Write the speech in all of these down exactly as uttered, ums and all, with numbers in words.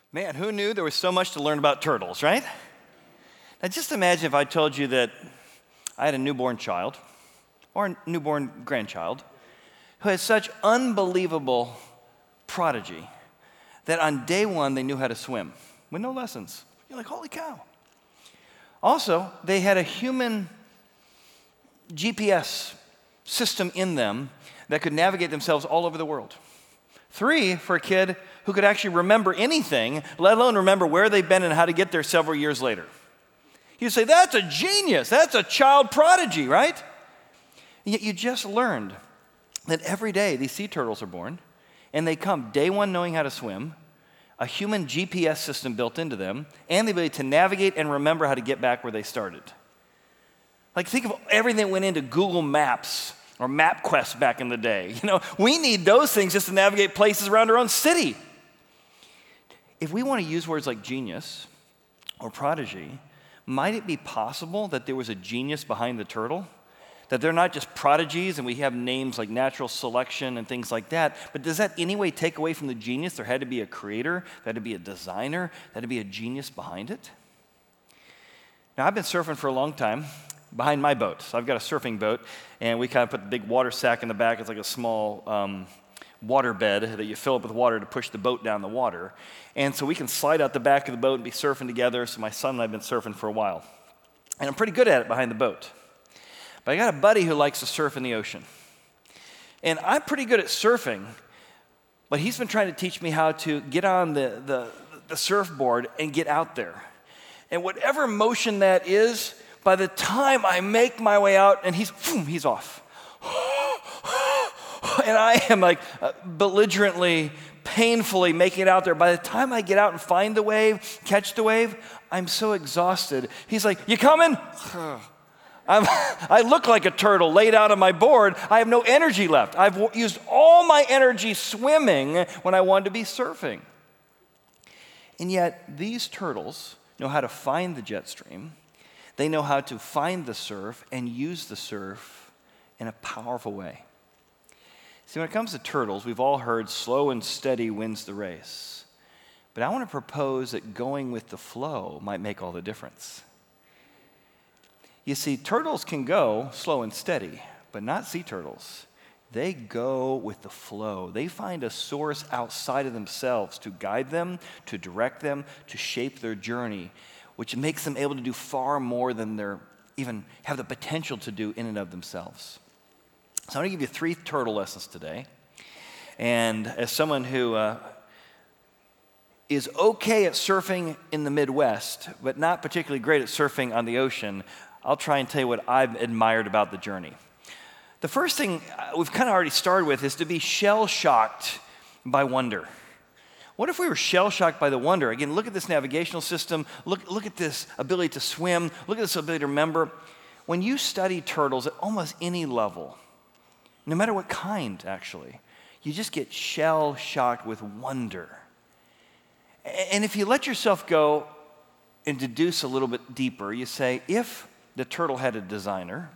Man, who knew there was so much to learn about turtles, right? Now just imagine if I told you that I had a newborn child or a newborn grandchild who had such unbelievable prodigy that on day one they knew how to swim with no lessons. You're like, holy cow. Also, they had a human G P S system in them that could navigate themselves all over the world. Three, for a kid who could actually remember anything, let alone remember where they've been and how to get there several years later. You say, that's a genius. That's a child prodigy, right? And yet you just learned that every day these sea turtles are born, and they come day one knowing how to swim, a human G P S system built into them, and the ability to navigate and remember how to get back where they started. Like, think of everything that went into Google Maps or MapQuest back in the day. You know, we need those things just to navigate places around our own city. If we want to use words like genius or prodigy, might it be possible that there was a genius behind the turtle? That they're not just prodigies and we have names like natural selection and things like that, but does that anyway take away from the genius? There had to be a creator, there had to be a designer, there had to be a genius behind it. Now, I've been surfing for a long time behind my boat. So I've got a surfing boat, and we kind of put the big water sack in the back. It's like a small um, water bed that you fill up with water to push the boat down the water. And so we can slide out the back of the boat and be surfing together. So my son and I have been surfing for a while. And I'm pretty good at it behind the boat. But I got a buddy who likes to surf in the ocean. And I'm pretty good at surfing, but he's been trying to teach me how to get on the, the, the surfboard and get out there. And whatever motion that is, by the time I make my way out and he's, boom, he's off. And I am like uh, belligerently, painfully making it out there. By the time I get out and find the wave, catch the wave, I'm so exhausted. He's like, you coming? I'm, I look like a turtle laid out on my board. I have no energy left. I've w- used all my energy swimming when I wanted to be surfing. And yet, these turtles know how to find the jet stream. They know how to find the surf and use the surf in a powerful way. See, when it comes to turtles, we've all heard slow and steady wins the race. But I want to propose that going with the flow might make all the difference. You see, turtles can go slow and steady, but not sea turtles. They go with the flow. They find a source outside of themselves to guide them, to direct them, to shape their journey, which makes them able to do far more than they're even have the potential to do in and of themselves. So I'm going to give you three turtle lessons today. And as someone who uh, is okay at surfing in the Midwest, but not particularly great at surfing on the ocean, I'll try and tell you what I've admired about the journey. The first thing we've kind of already started with is to be shell-shocked by wonder. What if we were shell-shocked by the wonder? Again, look at this navigational system. Look, look at this ability to swim. Look at this ability to remember. When you study turtles at almost any level, no matter what kind, actually, you just get shell-shocked with wonder. And if you let yourself go and deduce a little bit deeper, you say, if the turtle had a designer,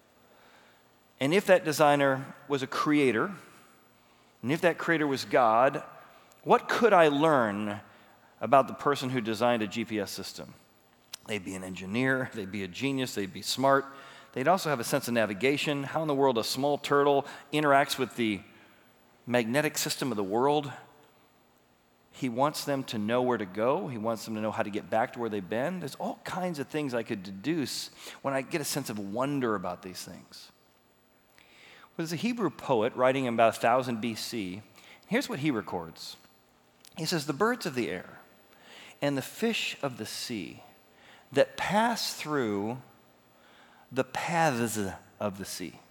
and if that designer was a creator, and if that creator was God, what could I learn about the person who designed a G P S system? They'd be an engineer, they'd be a genius, they'd be smart. They'd also have a sense of navigation. How in the world a small turtle interacts with the magnetic system of the world. He wants them to know where to go. He wants them to know how to get back to where they've been. There's all kinds of things I could deduce when I get a sense of wonder about these things. Well, there's a Hebrew poet writing in about one thousand B C. Here's what he records. He says, the birds of the air and the fish of the sea that pass through the paths of the sea.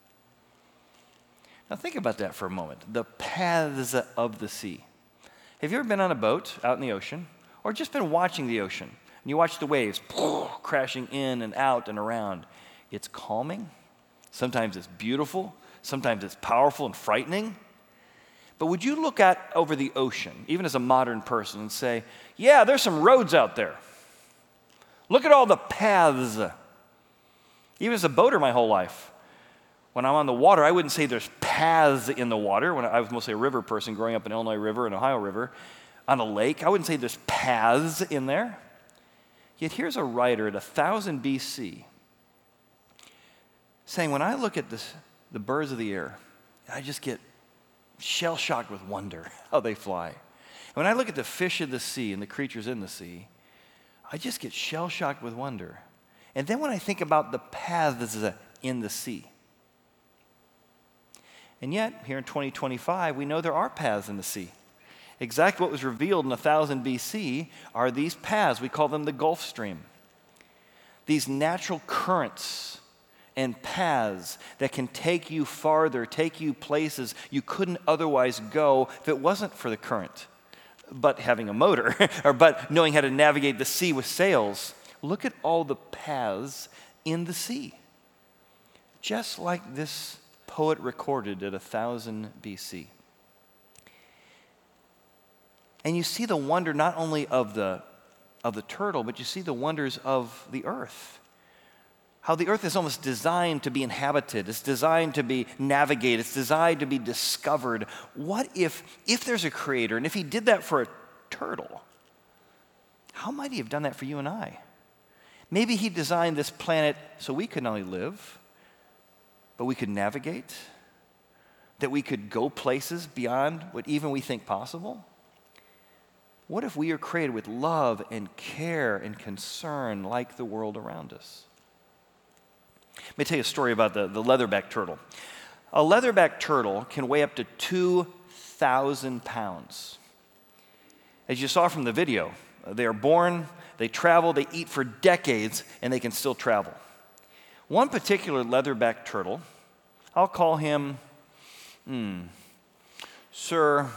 Now think about that for a moment. The paths of the sea. Have you ever been on a boat out in the ocean or just been watching the ocean and you watch the waves crashing in and out and around? It's calming. Sometimes it's beautiful. Sometimes it's powerful and frightening. But would you look out over the ocean, even as a modern person, and say, yeah, there's some roads out there. Look at all the paths. Even as a boater my whole life, when I'm on the water, I wouldn't say there's paths in the water. When I was mostly a river person growing up in Illinois River and Ohio River, on a lake. I wouldn't say there's paths in there. Yet here's a writer at one thousand B C saying, when I look at this, the birds of the air, I just get shell-shocked with wonder how they fly. And when I look at the fish of the sea and the creatures in the sea, I just get shell-shocked with wonder. And then when I think about the paths in the sea, and yet, here in twenty twenty-five, we know there are paths in the sea. Exactly what was revealed in one thousand B C are these paths. We call them the Gulf Stream. These natural currents and paths that can take you farther, take you places you couldn't otherwise go if it wasn't for the current. But having a motor, or but knowing how to navigate the sea with sails. Look at all the paths in the sea. Just like this poet recorded at one thousand B C. And you see the wonder not only of the, of the turtle, but you see the wonders of the earth. How the earth is almost designed to be inhabited. It's designed to be navigated. It's designed to be discovered. What if, if there's a creator, and if he did that for a turtle, how might he have done that for you and I? Maybe he designed this planet so we could not only live, but we could navigate, that we could go places beyond what even we think possible. What if we are created with love and care and concern like the world around us? Let me tell you a story about the, the leatherback turtle. A leatherback turtle can weigh up to two thousand pounds. As you saw from the video, they are born, they travel, they eat for decades, and they can still travel. One particular leatherback turtle, I'll call him hmm, Sir,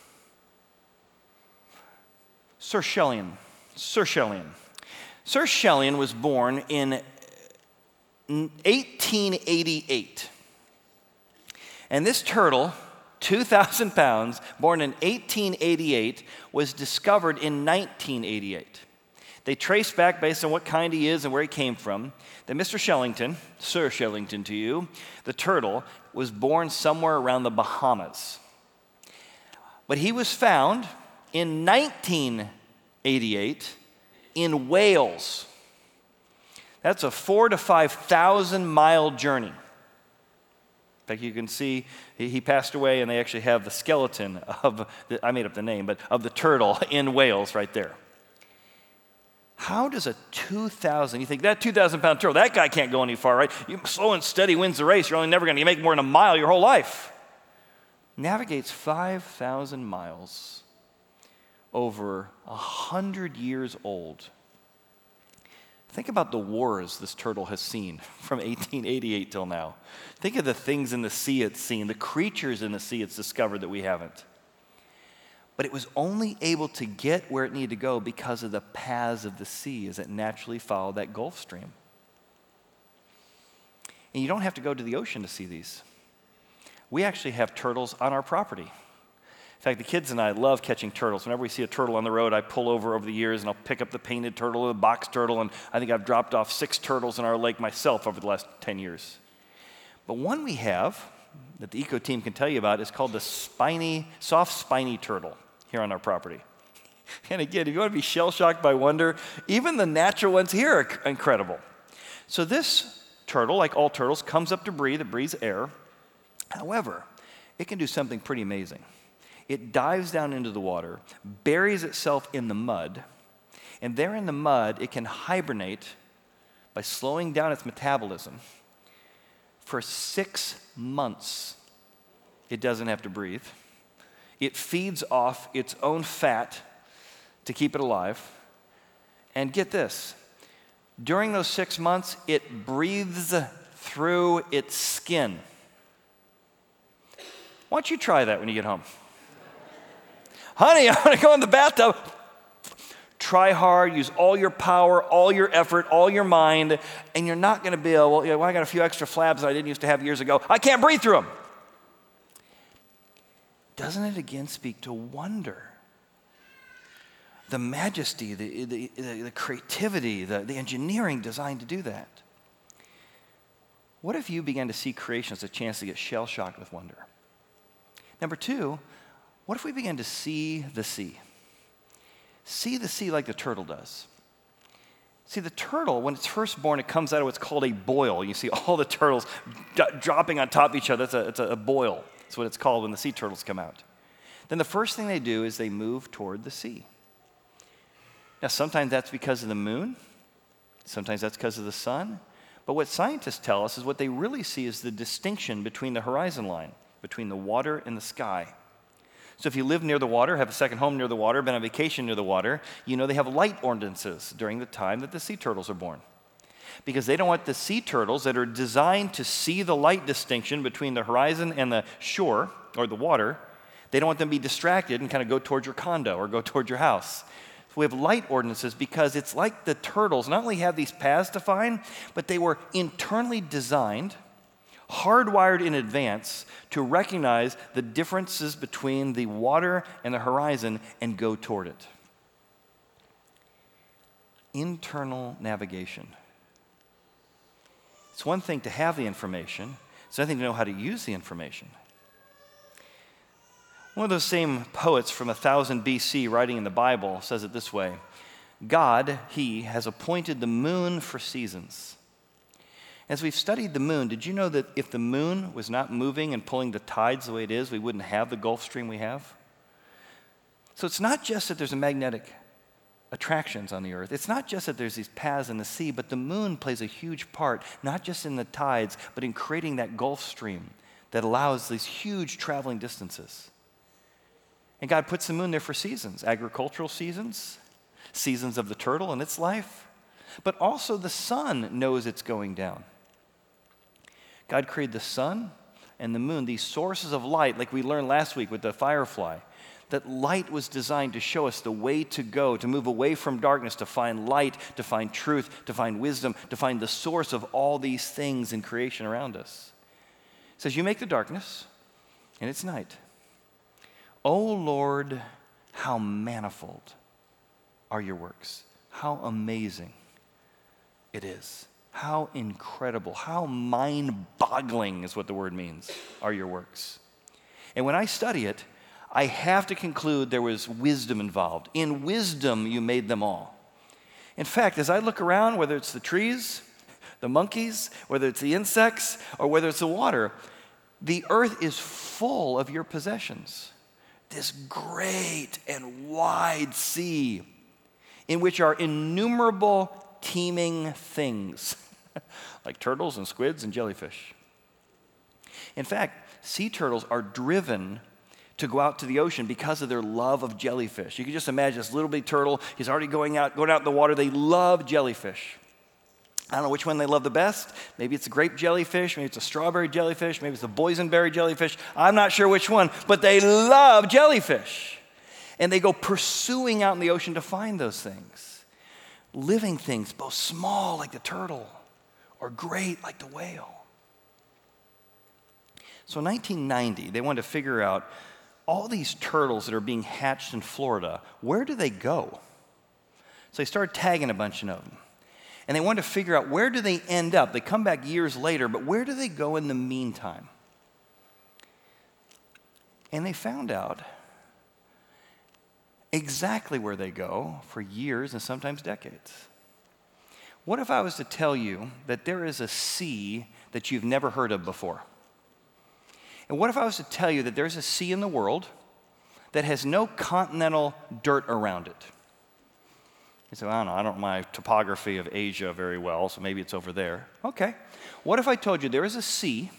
Sir Shellion. Sir Shellion. Sir Shellion was born in eighteen eighty-eight. And this turtle, two thousand pounds, born in eighteen eighty-eight, was discovered in nineteen eighty-eight. They trace back based on what kind he is and where he came from, that Mister Shellington, Sir Shellington to you, the turtle, was born somewhere around the Bahamas. But he was found in nineteen eighty-eight in Wales. That's a four to five thousand mile journey. In fact, you can see he passed away, and they actually have the skeleton of, the, I made up the name, but of the turtle in Wales right there. How does a two thousand, you think that two thousand pound turtle, that guy can't go any far, right? You, slow and steady wins the race. You're only never going to make more than a mile your whole life. Navigates five thousand miles over one hundred years old. Think about the wars this turtle has seen from eighteen eighty-eight till now. Think of the things in the sea it's seen, the creatures in the sea it's discovered that we haven't. But it was only able to get where it needed to go because of the paths of the sea as it naturally followed that Gulf Stream. And you don't have to go to the ocean to see these. We actually have turtles on our property. In fact, the kids and I love catching turtles. Whenever we see a turtle on the road, I pull over over the years and I'll pick up the painted turtle or the box turtle, and I think I've dropped off six turtles in our lake myself over the last ten years. But one we have that the eco team can tell you about is called the spiny, soft spiny turtle here on our property. And again, if you want to be shell-shocked by wonder, even the natural ones here are incredible. So this turtle, like all turtles, comes up to breathe. It breathes air. However, it can do something pretty amazing. It dives down into the water, buries itself in the mud, and there in the mud, it can hibernate by slowing down its metabolism. For six months, it doesn't have to breathe. It feeds off its own fat to keep it alive. And get this, during those six months, it breathes through its skin. Why don't you try that when you get home? Honey, I want to go in the bathtub. Try hard, use all your power, all your effort, all your mind, and you're not going to be able, well, you know, I got a few extra flabs that I didn't used to have years ago. I can't breathe through them. Doesn't it again speak to wonder? The majesty, the, the, the, the creativity, the, the engineering designed to do that. What if you began to see creation as a chance to get shell-shocked with wonder? Number two, what if we began to see the sea? see the sea like the turtle does. See, the turtle, when it's first born, it comes out of what's called a boil. You see all the turtles d- dropping on top of each other. It's a, it's a boil. That's what it's called when the sea turtles come out. Then the first thing they do is they move toward the sea. Now, sometimes that's because of the moon. Sometimes that's because of the sun. But what scientists tell us is what they really see is the distinction between the horizon line, between the water and the sky. So if you live near the water, have a second home near the water, been on vacation near the water, you know they have light ordinances during the time that the sea turtles are born. Because they don't want the sea turtles that are designed to see the light distinction between the horizon and the shore, or the water, they don't want them to be distracted and kind of go towards your condo or go towards your house. So we have light ordinances because it's like the turtles not only have these paths defined, but they were internally designed, hardwired in advance to recognize the differences between the water and the horizon and go toward it. Internal navigation. It's one thing to have the information, it's another thing to know how to use the information. One of those same poets from one thousand B C writing in the Bible says it this way: God, He, has appointed the moon for seasons. As we've studied the moon, did you know that if the moon was not moving and pulling the tides the way it is, we wouldn't have the Gulf Stream we have? So it's not just that there's a magnetic attractions on the earth. It's not just that there's these paths in the sea, but the moon plays a huge part, not just in the tides, but in creating that Gulf Stream that allows these huge traveling distances. And God puts the moon there for seasons, agricultural seasons, seasons of the turtle and its life, but also the sun knows it's going down. God created the sun and the moon, these sources of light, like we learned last week with the firefly, that light was designed to show us the way to go, to move away from darkness, to find light, to find truth, to find wisdom, to find the source of all these things in creation around us. It says, you make the darkness, and it's night. O Lord, how manifold are your works. How amazing it is. How incredible, how mind-boggling is what the word means, are your works. And when I study it, I have to conclude there was wisdom involved. In wisdom, you made them all. In fact, as I look around, whether it's the trees, the monkeys, whether it's the insects, or whether it's the water, the earth is full of your possessions. This great and wide sea in which are innumerable teeming things, like turtles and squids and jellyfish. In fact, sea turtles are driven to go out to the ocean because of their love of jellyfish. You can just imagine this little bitty turtle, he's already going out, going out in the water. They love jellyfish. I don't know which one they love the best. Maybe it's a grape jellyfish, maybe it's a strawberry jellyfish, maybe it's a boysenberry jellyfish. I'm not sure which one, but they love jellyfish. And they go pursuing out in the ocean to find those things. Living things, both small like the turtle or great like the whale. So in nineteen ninety, they wanted to figure out all these turtles that are being hatched in Florida, where do they go? So they started tagging a bunch of them. And they wanted to figure out where do they end up. They come back years later, but where do they go in the meantime? And they found out exactly where they go for years and sometimes decades. What if I was to tell you that there is a sea that you've never heard of before? And what if I was to tell you that there's a sea in the world that has no continental dirt around it? You say, well, I don't know, I don't know my topography of Asia very well, so maybe it's over there. Okay. What if I told you there is a sea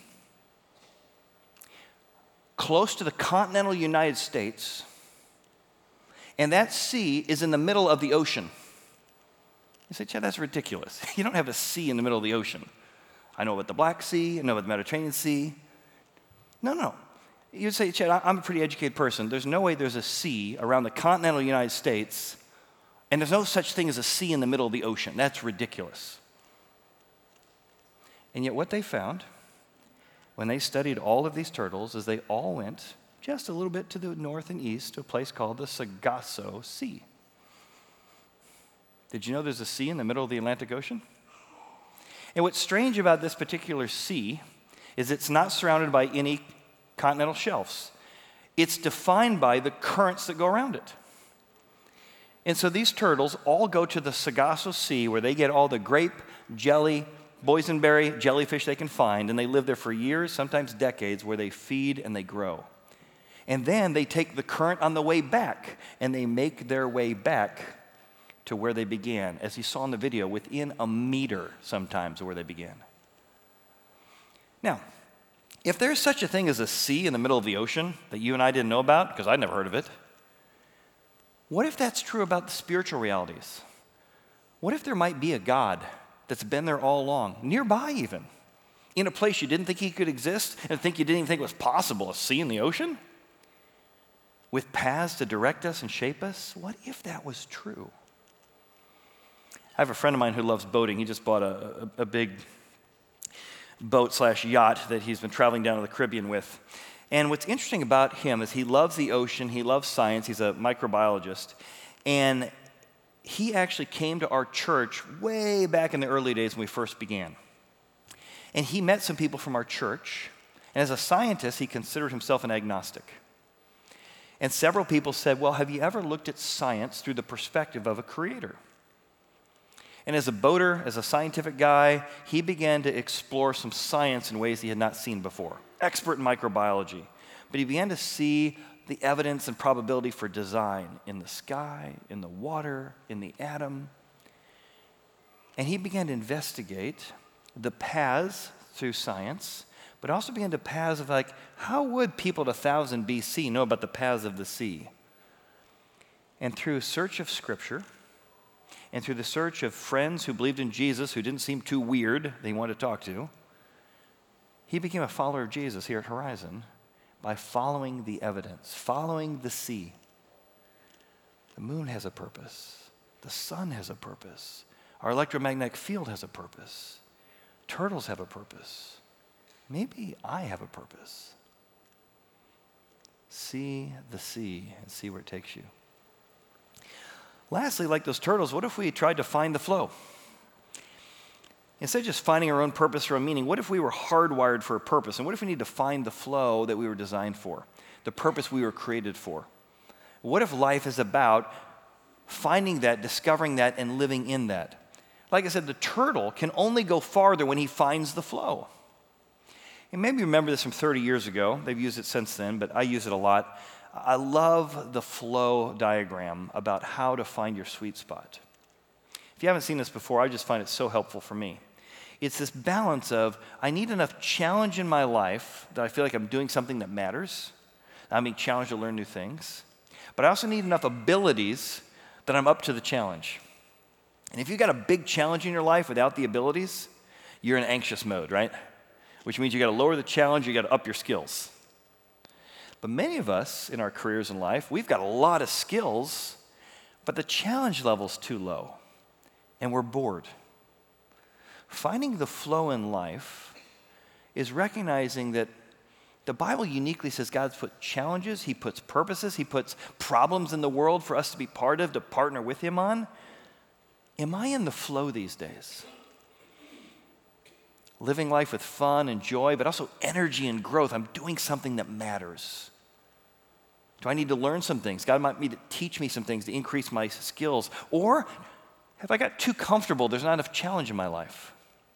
close to the continental United States, and that sea is in the middle of the ocean? You say, Chad, that's ridiculous. You don't have a sea in the middle of the ocean. I know about the Black Sea, I know about the Mediterranean Sea. No, no. You'd say, Chad, I'm a pretty educated person. There's no way there's a sea around the continental United States, and there's no such thing as a sea in the middle of the ocean. That's ridiculous. And yet what they found when they studied all of these turtles is they all went just a little bit to the north and east to a place called the Sargasso Sea. Did you know there's a sea in the middle of the Atlantic Ocean? And what's strange about this particular sea is it's not surrounded by any continental shelves. It's defined by the currents that go around it. And so these turtles all go to the Sargasso Sea where they get all the grape, jelly, boysenberry, jellyfish they can find, and they live there for years, sometimes decades, where they feed and they grow. And then they take the current on the way back, and they make their way back to where they began, as you saw in the video, within a meter sometimes of where they began. Now, if there's such a thing as a sea in the middle of the ocean that you and I didn't know about, because I'd never heard of it, what if that's true about the spiritual realities? What if there might be a God that's been there all along, nearby even, in a place you didn't think he could exist and think you didn't even think it was possible, a sea in the ocean? With paths to direct us and shape us? What if that was true? I have a friend of mine who loves boating. He just bought a, a, a big boat slash yacht that he's been traveling down to the Caribbean with. And what's interesting about him is he loves the ocean, he loves science, he's a microbiologist, and he actually came to our church way back in the early days when we first began. And he met some people from our church, and as a scientist, he considered himself an agnostic. And several people said, well, have you ever looked at science through the perspective of a creator? And as a boater, as a scientific guy, he began to explore some science in ways he had not seen before. Expert in microbiology. But he began to see the evidence and probability for design in the sky, in the water, in the atom. And he began to investigate the paths through science, but also began to paths of like, how would people at one thousand B C know about the paths of the sea? And through search of Scripture, and through the search of friends who believed in Jesus, who didn't seem too weird, they wanted to talk to, he became a follower of Jesus here at Horizon by following the evidence, following the sea. The moon has a purpose. The sun has a purpose. Our electromagnetic field has a purpose. Turtles have a purpose. Maybe I have a purpose. See the sea and see where it takes you. Lastly, like those turtles, what if we tried to find the flow? Instead of just finding our own purpose or a meaning, what if we were hardwired for a purpose? And what if we need to find the flow that we were designed for, the purpose we were created for? What if life is about finding that, discovering that, and living in that? Like I said, the turtle can only go farther when he finds the flow. And maybe you remember this from thirty years ago. They've used it since then, but I use it a lot. I love the flow diagram about how to find your sweet spot. If you haven't seen this before, I just find it so helpful for me. It's this balance of, I need enough challenge in my life that I feel like I'm doing something that matters. I'm being challenged to learn new things. But I also need enough abilities that I'm up to the challenge. And if you've got a big challenge in your life without the abilities, you're in anxious mode, right? Which means you got to lower the challenge, you got to up your skills. But many of us in our careers in life, we've got a lot of skills, but the challenge level's too low, and we're bored. Finding the flow in life is recognizing that the Bible uniquely says God's put challenges, He puts purposes, He puts problems in the world for us to be part of, to partner with Him on. Am I in the flow these days? Living life with fun and joy, but also energy and growth. I'm doing something that matters. Do I need to learn some things? God might need to teach me some things to increase my skills. Or have I got too comfortable? There's not enough challenge in my life.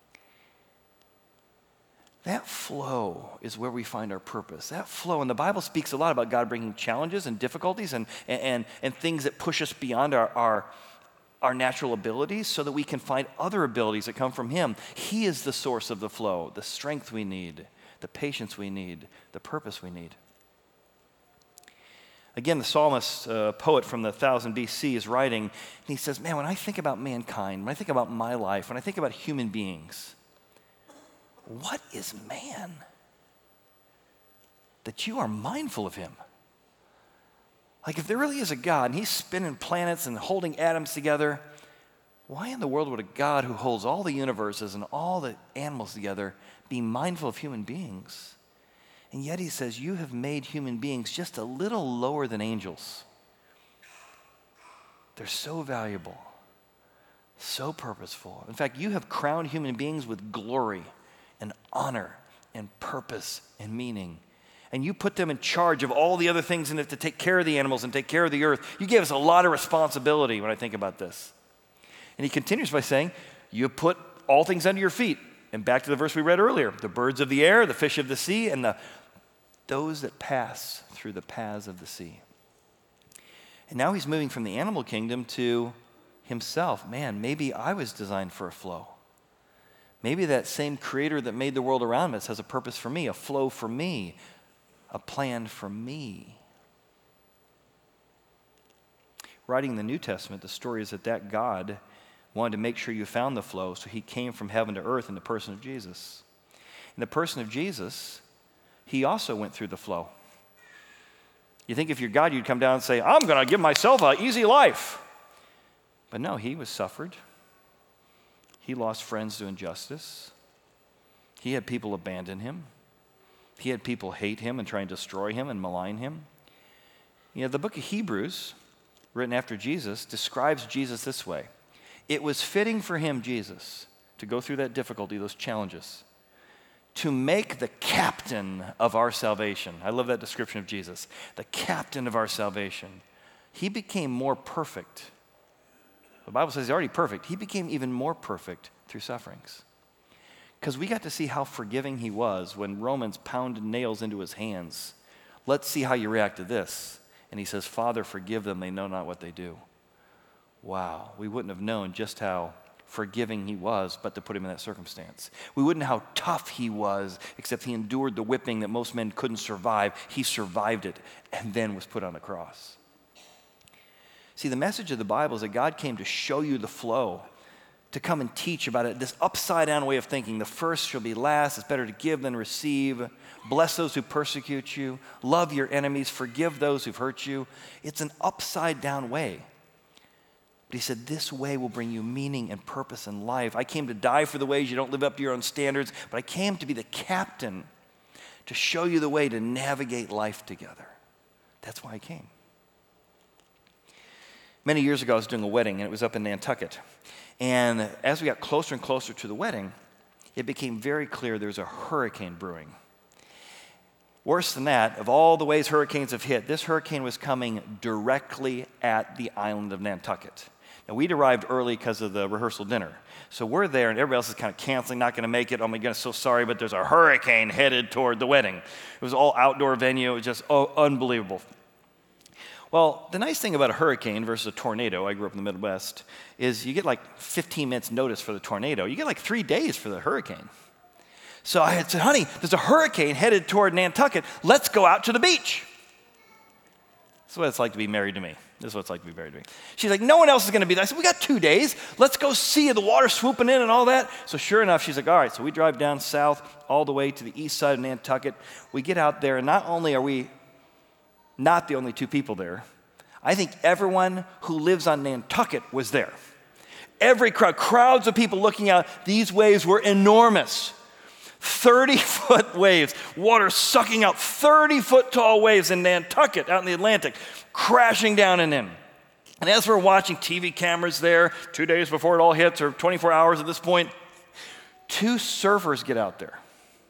That flow is where we find our purpose. That flow, and the Bible speaks a lot about God bringing challenges and difficulties and, and, and things that push us beyond our, our our natural abilities so that we can find other abilities that come from Him. He is the source of the flow, the strength we need, the patience we need, the purpose we need. Again, the psalmist, uh, poet from the one thousand B C is writing, and he says, man, when I think about mankind, when I think about my life, when I think about human beings, what is man that you are mindful of him? Like, if there really is a God and He's spinning planets and holding atoms together, why in the world would a God who holds all the universes and all the animals together be mindful of human beings? And yet He says, you have made human beings just a little lower than angels. They're so valuable, so purposeful. In fact, you have crowned human beings with glory and honor and purpose and meaning. and you put them in charge of all the other things in it to take care of the animals and take care of the earth. You gave us a lot of responsibility when I think about this. And he continues by saying, you put all things under your feet. And back to the verse we read earlier, the birds of the air, the fish of the sea, and the those that pass through the paths of the sea. And now he's moving from the animal kingdom to himself. Man, maybe I was designed for a flow. Maybe that same creator that made the world around us has a purpose for me, a flow for me, a plan for me. Writing the New Testament, the story is that that God wanted to make sure you found the flow, so he came from heaven to earth in the person of Jesus. In the person of Jesus, he also went through the flow. You think if you're God, you'd come down and say, I'm going to give myself an easy life. But no, he was suffered. He lost friends to injustice. He had people abandon him. He had people hate him and try and destroy him and malign him. You know, the book of Hebrews, written after Jesus, describes Jesus this way. It was fitting for him, Jesus, to go through that difficulty, those challenges, to make the captain of our salvation. I love that description of Jesus. The captain of our salvation. He became more perfect. The Bible says he's already perfect. He became even more perfect through sufferings. Because we got to see how forgiving he was when Romans pounded nails into his hands. Let's see how you react to this. And he says, Father, forgive them. They know not what they do. Wow, we wouldn't have known just how forgiving he was, but to put him in that circumstance. We wouldn't know how tough he was, except he endured the whipping that most men couldn't survive. He survived it and then was put on the cross. See, the message of the Bible is that God came to show you the flow, to come and teach about it, this upside-down way of thinking. The first shall be last. It's better to give than receive. Bless those who persecute you. Love your enemies. Forgive those who've hurt you. It's an upside-down way. But he said, this way will bring you meaning and purpose in life. I came to die for the ways you don't live up to your own standards, but I came to be the captain to show you the way to navigate life together. That's why I came. Many years ago, I was doing a wedding, and it was up in Nantucket. And as we got closer and closer to the wedding, it became very clear there was a hurricane brewing. Worse than that, of all the ways hurricanes have hit, this hurricane was coming directly at the island of Nantucket. Now, we'd arrived early because of the rehearsal dinner. So we're there, and everybody else is kind of canceling, not going to make it. Oh, my goodness, so sorry, but there's a hurricane headed toward the wedding. It was all outdoor venue. It was just oh, unbelievable. Well, the nice thing about a hurricane versus a tornado, I grew up in the Midwest, is you get like fifteen minutes notice for the tornado. You get like three days for the hurricane. So I had said, honey, there's a hurricane headed toward Nantucket. Let's go out to the beach. This is what it's like to be married to me. This is what it's like to be married to me. She's like, no one else is going to be there. I said, we got two days. Let's go see the water swooping in and all that. So sure enough, she's like, all right. So we drive down south all the way to the east side of Nantucket. We get out there, and not only are we not the only two people there, I think everyone who lives on Nantucket was there. Every crowd, crowds of people looking out. These waves were enormous. thirty-foot waves, water sucking out thirty-foot tall waves in Nantucket, out in the Atlantic, crashing down and in. And as we're watching T V cameras there, two days before it all hits, or twenty-four hours at this point, two surfers get out there.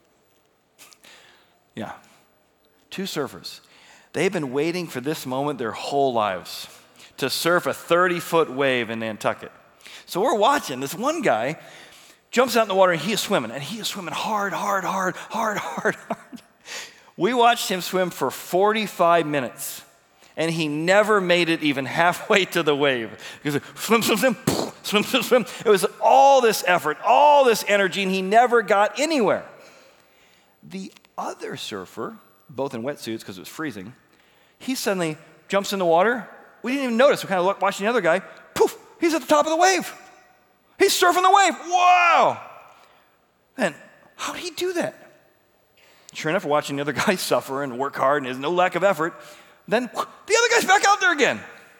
Yeah, two surfers. They've been waiting for this moment their whole lives, to surf a thirty-foot wave in Nantucket. So we're watching. This one guy jumps out in the water, and he is swimming, and he is swimming hard, hard, hard, hard, hard, hard. We watched him swim for forty-five minutes, and he never made it even halfway to the wave. He goes, swim, swim, swim, swim, swim, swim. It was all this effort, all this energy, and he never got anywhere. The other surfer, both in wetsuits because it was freezing, he suddenly jumps in the water. We didn't even notice. We kind of watching the other guy. Poof, he's at the top of the wave. He's surfing the wave. Wow. And how did he do that? Sure enough, we're watching the other guy suffer and work hard, and there's no lack of effort. Then the other guy's back out there again.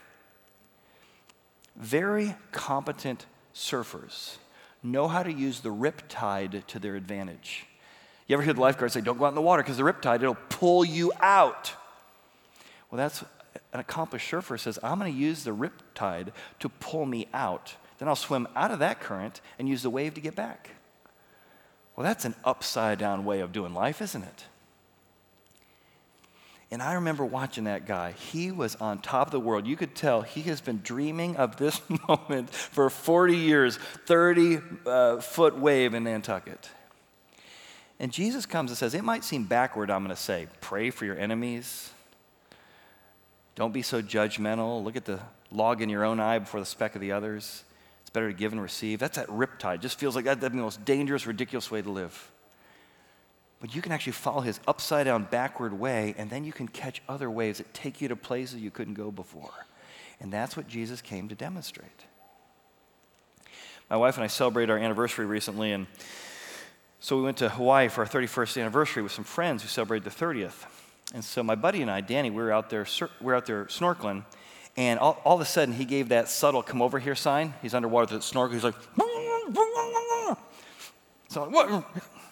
Very competent surfers know how to use the riptide to their advantage. You ever hear the lifeguards say, don't go out in the water because the riptide, it'll pull you out. Well, that's an accomplished surfer says, I'm going to use the riptide to pull me out. Then I'll swim out of that current and use the wave to get back. Well, that's an upside-down way of doing life, isn't it? And I remember watching that guy. He was on top of the world. You could tell he has been dreaming of this moment for forty years, thirty-foot wave in Nantucket. And Jesus comes and says, it might seem backward, I'm going to say, pray for your enemies. Don't be so judgmental. Look at the log in your own eye before the speck of the others. It's better to give and receive. That's that riptide. Just feels like that, that'd be the most dangerous, ridiculous way to live. But you can actually follow his upside-down, backward way, and then you can catch other waves that take you to places you couldn't go before. And that's what Jesus came to demonstrate. My wife and I celebrated our anniversary recently, and so we went to Hawaii for our thirty-first anniversary with some friends who celebrated the thirtieth. And so my buddy and I, Danny, we were out there, we were out there snorkeling, and all, all of a sudden he gave that subtle "come over here" sign. He's underwater with the snorkel. He's like, so what?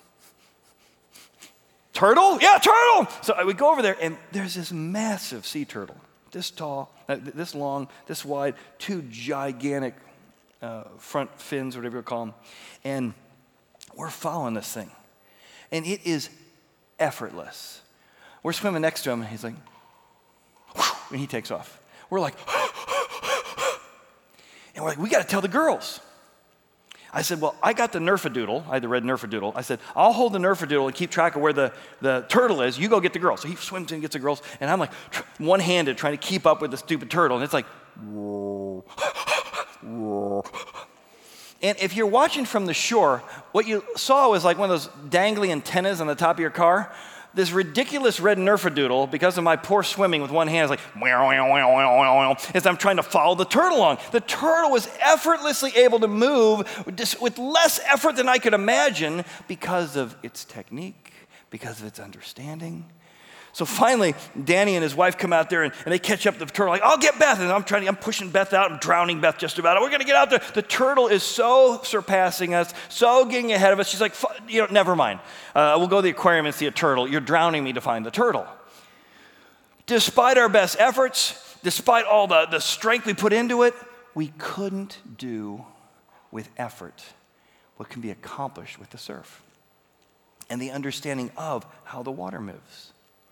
Turtle? Yeah, turtle! So we go over there, and there's this massive sea turtle, this tall, uh, this long, this wide, two gigantic uh, front fins, whatever you call them. And we're following this thing. And it is effortless. We're swimming next to him, and he's like, and he takes off. We're like, and we're like, we got to tell the girls. I said, well, I got the Nerfadoodle. I had the red Nerfadoodle. I said, I'll hold the Nerfadoodle and keep track of where the, the turtle is. You go get the girls. So he swims in and gets the girls. And I'm like one-handed trying to keep up with the stupid turtle. And it's like, whoa, whoa. And if you're watching from the shore, what you saw was like one of those dangly antennas on the top of your car. This ridiculous red Nerfadoodle, because of my poor swimming with one hand, is like, as I'm trying to follow the turtle along. The turtle was effortlessly able to move with less effort than I could imagine because of its technique, because of its understanding. So finally, Danny and his wife come out there, and, and they catch up the turtle, like, I'll get Beth. And I'm trying, I'm pushing Beth out. I'm drowning Beth just about. We're going to get out there. The turtle is so surpassing us, so getting ahead of us. She's like, you know, never mind. Uh, we'll go to the aquarium and see a turtle. You're drowning me to find the turtle. Despite our best efforts, despite all the, the strength we put into it, we couldn't do with effort what can be accomplished with the surf and the understanding of how the water moves.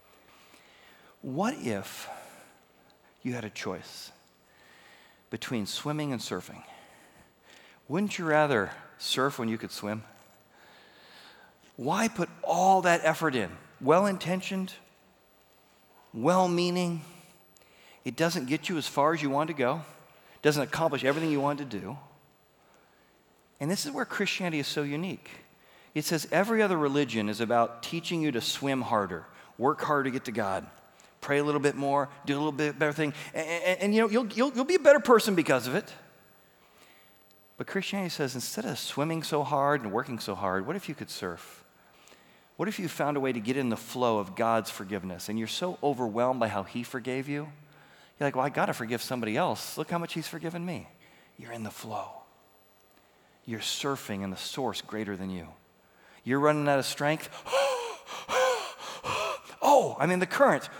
What if you had a choice between swimming and surfing? Wouldn't you rather surf when you could swim? Why put all that effort in? Well-intentioned, well-meaning. It doesn't get you as far as you want to go. It doesn't accomplish everything you want to do. And this is where Christianity is so unique. It says every other religion is about teaching you to swim harder, work harder to get to God. Pray a little bit more, do a little bit better thing, and, and, and you know, you'll, you'll, you'll be a better person because of it. But Christianity says instead of swimming so hard and working so hard, what if you could surf? What if you found a way to get in the flow of God's forgiveness and you're so overwhelmed by how he forgave you? You're like, well, I got to forgive somebody else. Look how much he's forgiven me. You're in the flow. You're surfing in the source greater than you. You're running out of strength. Oh, I'm in the current.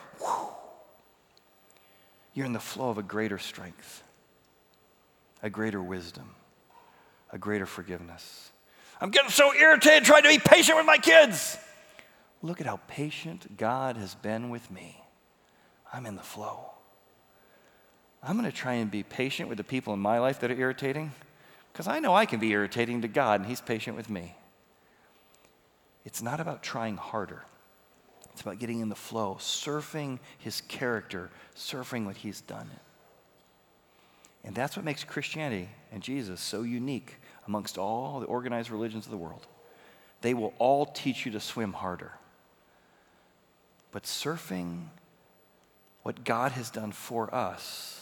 You're in the flow of a greater strength, a greater wisdom, a greater forgiveness. I'm getting so irritated trying to be patient with my kids. Look at how patient God has been with me. I'm in the flow. I'm going to try and be patient with the people in my life that are irritating because I know I can be irritating to God and he's patient with me. It's not about trying harder. It's about getting in the flow, surfing his character, surfing what he's done. And that's what makes Christianity and Jesus so unique amongst all the organized religions of the world. They will all teach you to swim harder. But surfing what God has done for us,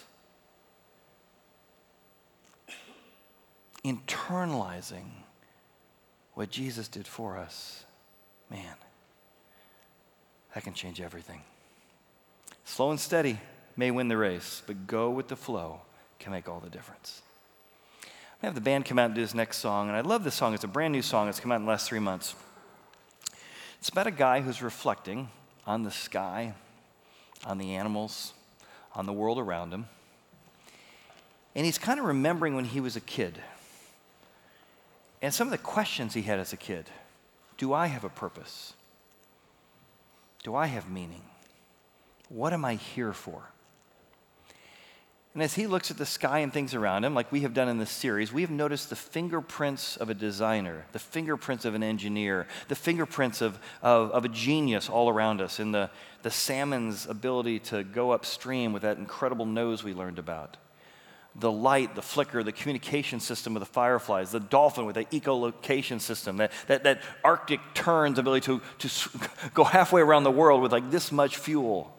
internalizing what Jesus did for us, man, that can change everything. Slow and steady may win the race, but go with the flow can make all the difference. I'm going to have the band come out and do this next song, and I love this song. It's a brand new song. It's come out in the last three months. It's about a guy who's reflecting on the sky, on the animals, on the world around him. And he's kind of remembering when he was a kid and some of the questions he had as a kid. Do I have a purpose? Do I have meaning? What am I here for? And as he looks at the sky and things around him, like we have done in this series, we have noticed the fingerprints of a designer, the fingerprints of an engineer, the fingerprints of, of, of a genius all around us, in the, the salmon's ability to go upstream with that incredible nose we learned about. The light, the flicker, the communication system of the fireflies, the dolphin with the echolocation system, that, that, that Arctic tern's ability to, to go halfway around the world with like this much fuel.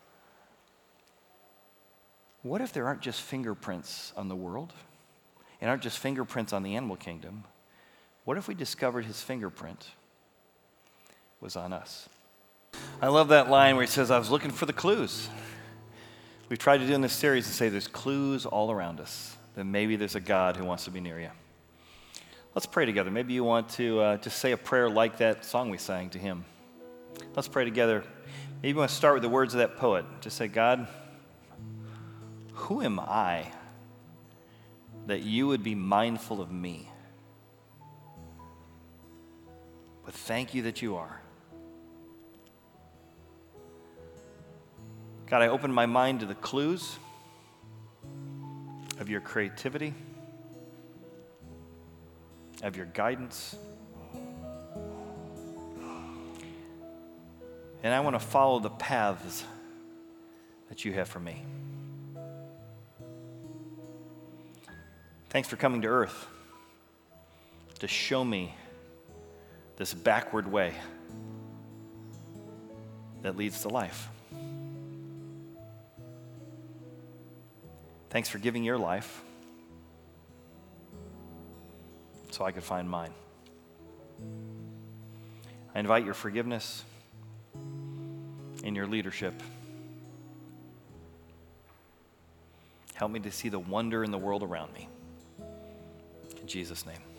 What if there aren't just fingerprints on the world and aren't just fingerprints on the animal kingdom? What if we discovered his fingerprint was on us? I love that line where he says, I was looking for the clues. We've tried to do in this series to say there's clues all around us, that maybe there's a God who wants to be near you. Let's pray together. Maybe you want to uh, just say a prayer like that song we sang to him. Let's pray together. Maybe you want to start with the words of that poet. Just say, God, who am I that you would be mindful of me? But thank you that you are. God, I open my mind to the clues of your creativity, of your guidance. And I want to follow the paths that you have for me. Thanks for coming to earth to show me this backward way that leads to life. Thanks for giving your life so I could find mine. I invite your forgiveness and your leadership. Help me to see the wonder in the world around me. In Jesus' name.